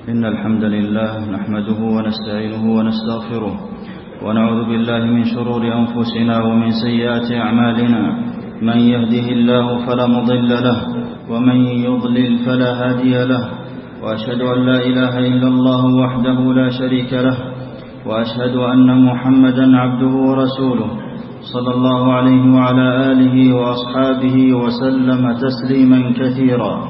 إن الحمد لله نحمده ونستعينه ونستغفره ونعوذ بالله من شرور أنفسنا ومن سيئات أعمالنا. من يهده الله فلا مضل له ومن يضلل فلا هادي له، وأشهد أن لا إله إلا الله وحده لا شريك له، وأشهد أن محمدا عبده ورسوله صلى الله عليه وعلى آله وأصحابه وسلم تسليما كثيرا.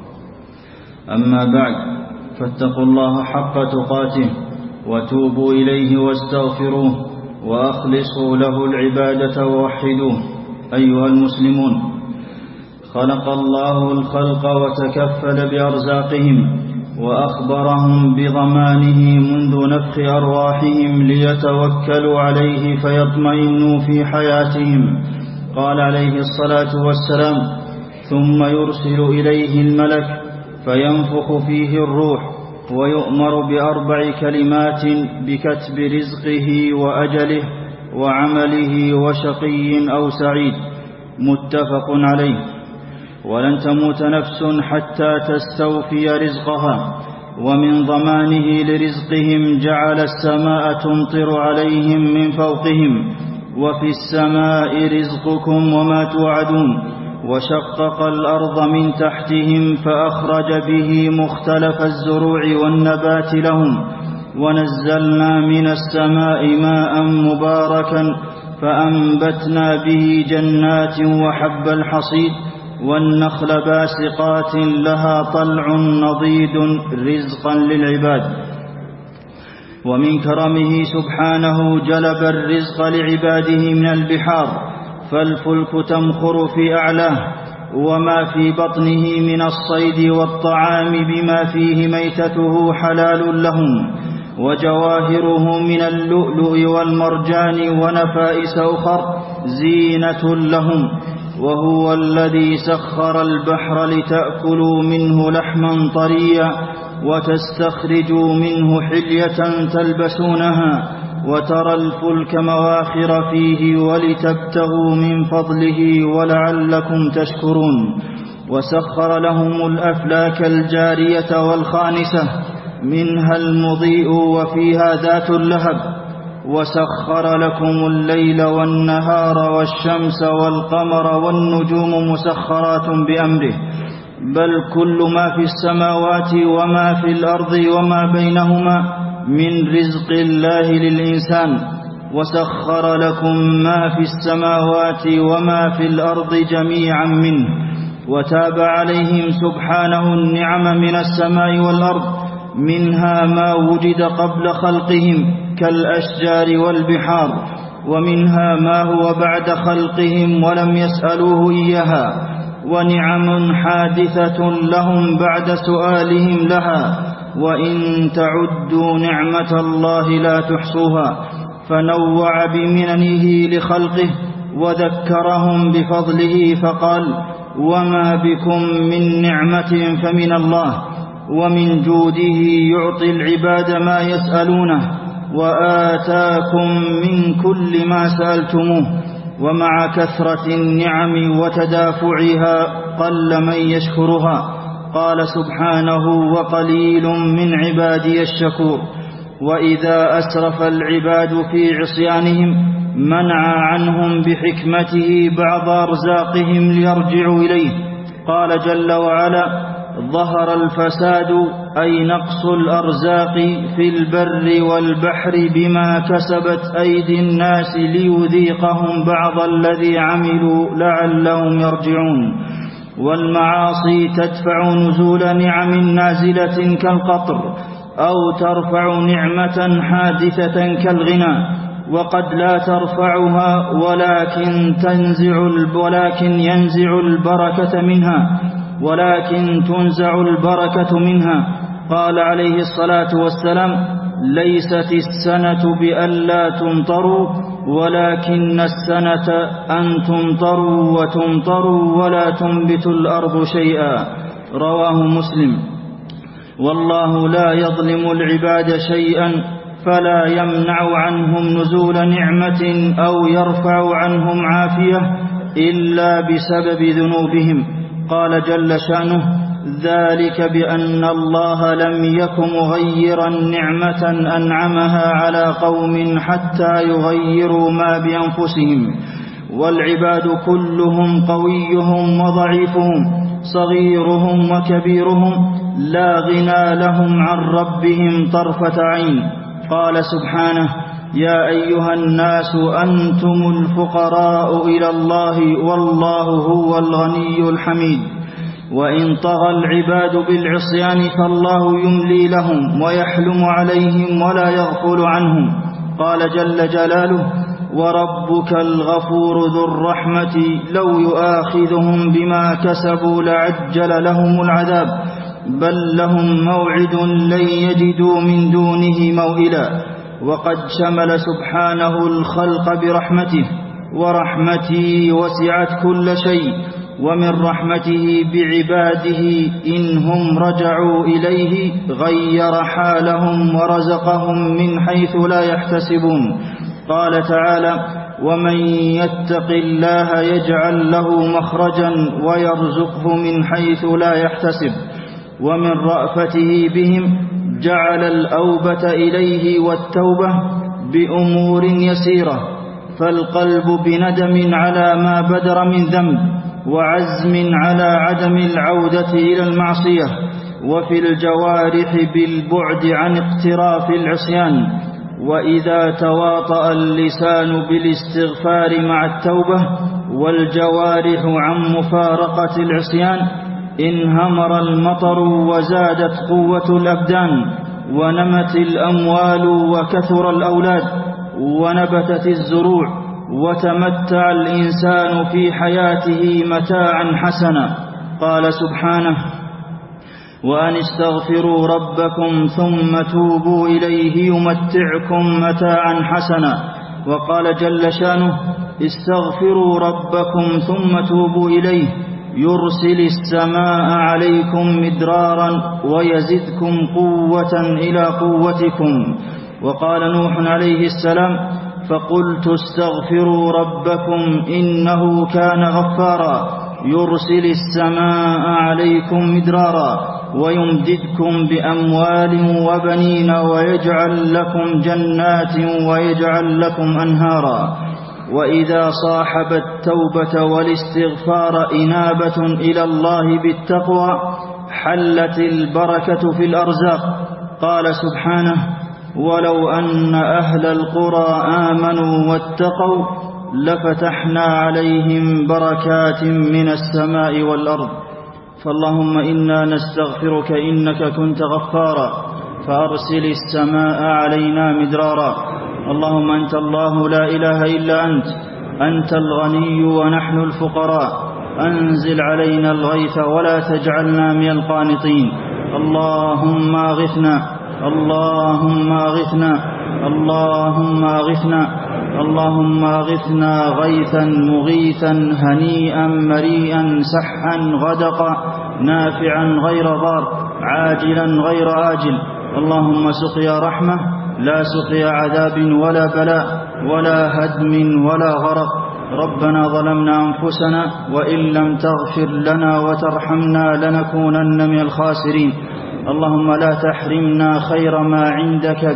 أما بعد، فاتقوا الله حق تقاته وتوبوا إليه واستغفروه وأخلصوا له العبادة ووحدوه. أيها المسلمون، خلق الله الخلق وتكفل بأرزاقهم وأخبرهم بضمانه منذ نفخ أرواحهم ليتوكلوا عليه فيطمئنوا في حياتهم. قال عليه الصلاة والسلام: ثم يرسل إليه الملك فينفخ فيه الروح ويؤمر ب4 كلمات بكتب رزقه وأجله وعمله وشقي أو سعيد. متفق عليه. ولن تموت نفس حتى تستوفي رزقها. ومن ضمانه لرزقهم جعل السماء تمطر عليهم من فوقهم: وفي السماء رزقكم وما توعدون. وشقق الأرض من تحتهم فأخرج به مختلف الزروع والنبات لهم. ونزلنا من السماء ماء مباركا فأنبتنا به جنات وحب الحصيد والنخل باسقات لها طلع نضيد رزقا للعباد. ومن كرمه سبحانه جلب الرزق لعباده من البحار، فالفلك تمخر في أعلاه، وما في بطنه من الصيد والطعام بما فيه ميتته حلال لهم، وجواهره من اللؤلؤ والمرجان ونفائس أخر زينة لهم. وهو الذي سخر البحر لتأكلوا منه لحما طريا وتستخرجوا منه حلية تلبسونها، وترى الفلك مواخر فيه ولتبتغوا من فضله ولعلكم تشكرون. وسخر لهم الأفلاك الجارية والخانسة منها المضيء وفيها ذات اللهب. وسخر لكم الليل والنهار والشمس والقمر والنجوم مسخرات بأمره. بل كل ما في السماوات وما في الأرض وما بينهما من رزق الله للإنسان. وسخر لكم ما في السماوات وما في الأرض جميعا منه. وتاب عليهم سبحانه النعم من السماء والأرض، منها ما وجد قبل خلقهم كالأشجار والبحار، ومنها ما هو بعد خلقهم ولم يسألوه إياها، ونعم حادثة لهم بعد سؤالهم لها، وإن تعدوا نعمة الله لا تحصوها. فنوع بمننه لخلقه وذكرهم بفضله فقال: وما بكم من نعمة فمن الله، ومن جوده يعطي العباد ما يسألونه، وآتاكم من كل ما سألتموه. ومع كثرة النعم وتدافعها قل من يشكرها. قال سبحانه: وقليل من عبادي الشكور. وإذا أسرف العباد في عصيانهم منع عنهم بحكمته بعض أرزاقهم ليرجعوا إليه. قال جل وعلا: ظهر الفساد أي نقص الأرزاق في البر والبحر بما كسبت أيدي الناس ليذيقهم بعض الذي عملوا لعلهم يرجعون. والمعاصي تدفع نزول نعم نازلة كالقطر، أو ترفع نعمة حادثة كالغنى، وقد لا ترفعها ولكن ينزع البركة منها، ولكن تنزع البركة منها. قال عليه الصلاة والسلام: ليست السنة بألا تمطروا، ولكن السنة أن تمطروا وتمطروا ولا تنبت الأرض شيئا. رواه مسلم. والله لا يظلم العباد شيئا، فلا يمنع عنهم نزول نعمة أو يرفع عنهم عافية إلا بسبب ذنوبهم. قال جل شأنه: ذلك بأن الله لم يك مغيرا نعمة أنعمها على قوم حتى يغيروا ما بأنفسهم. والعباد كلهم قويهم وضعيفهم، صغيرهم وكبيرهم، لا غنى لهم عن ربهم طرفة عين. قال سبحانه: يا أيها الناس أنتم الفقراء إلى الله والله هو الغني الحميد. وإن طغى العباد بالعصيان فالله يملي لهم ويحلم عليهم ولا يغفل عنهم. قال جل جلاله: وربك الغفور ذو الرحمة لو يؤاخذهم بما كسبوا لعجل لهم العذاب بل لهم موعد لن يجدوا من دونه موئلا. وقد شمل سبحانه الخلق برحمته، ورحمته وسعت كل شيء. ومن رحمته بعباده إن هم رجعوا إليه غير حالهم ورزقهم من حيث لا يحتسبون. قال تعالى: ومن يتق الله يجعل له مخرجا ويرزقه من حيث لا يحتسب. ومن رأفته بهم جعل الأوبة إليه والتوبة بأمور يسيرة، فالقلب بندم على ما بدر من ذنب، وعزم على عدم العودة إلى المعصية، وفي الجوارح بالبعد عن اقتراف العصيان. وإذا تواطأ اللسان بالاستغفار مع التوبة والجوارح عن مفارقة العصيان انهمر المطر وزادت قوة الأبدان، ونمت الأموال وكثر الأولاد، ونبتت الزروع، وتمتع الإنسان في حياته متاعا حسنا. قال سبحانه: وأن استغفروا ربكم ثم توبوا إليه يمتعكم متاعا حسنا. وقال جل شانه: استغفروا ربكم ثم توبوا إليه يرسل السماء عليكم مدرارا ويزدكم قوة إلى قوتكم. وقال نوح عليه السلام: فقلت استغفروا ربكم إنه كان غفارا يرسل السماء عليكم مدرارا ويمددكم بأموال وبنين ويجعل لكم جنات ويجعل لكم أنهارا. وإذا صاحب التوبة والاستغفار إنابة إلى الله بالتقوى حلت البركة في الأرزاق. قال سبحانه: ولو أن أهل القرى آمنوا واتقوا لفتحنا عليهم بركات من السماء والأرض. فاللهم إنا نستغفرك إنك كنت غفارا فأرسل السماء علينا مدرارا. اللهم أنت الله لا إله إلا أنت الغني ونحن الفقراء، أنزل علينا الغيث ولا تجعلنا من القانطين. اللهم أغثنا اللهم أغثنا اللهم أغثنا اللهم أغثنا غيثا مغيثا هنيئا مريئا سحا غدقا نافعا غير ضار عاجلا غير آجل. اللهم سقيا رحمة لا سقيا عذاب ولا بلاء ولا هدم ولا غرق. ربنا ظلمنا أنفسنا وإن لم تغفر لنا وترحمنا لنكونن من الخاسرين. اللهم لا تحرمنا خير ما عندك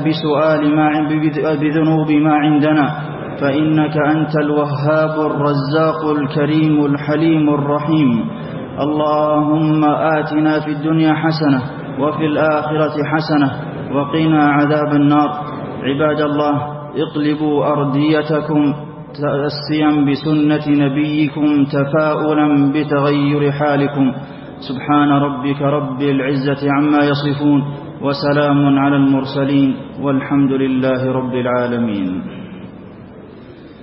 بذنوب ما عندنا، فإنك أنت الوهاب الرزاق الكريم الحليم الرحيم. اللهم آتنا في الدنيا حسنة وفي الآخرة حسنة وقنا عذاب النار. عباد الله، اقلبوا أرديتكم تأسيا بسنة نبيكم تفاؤلا بتغير حالكم. سبحان ربك رب العزة عما يصفون وسلام على المرسلين والحمد لله رب العالمين.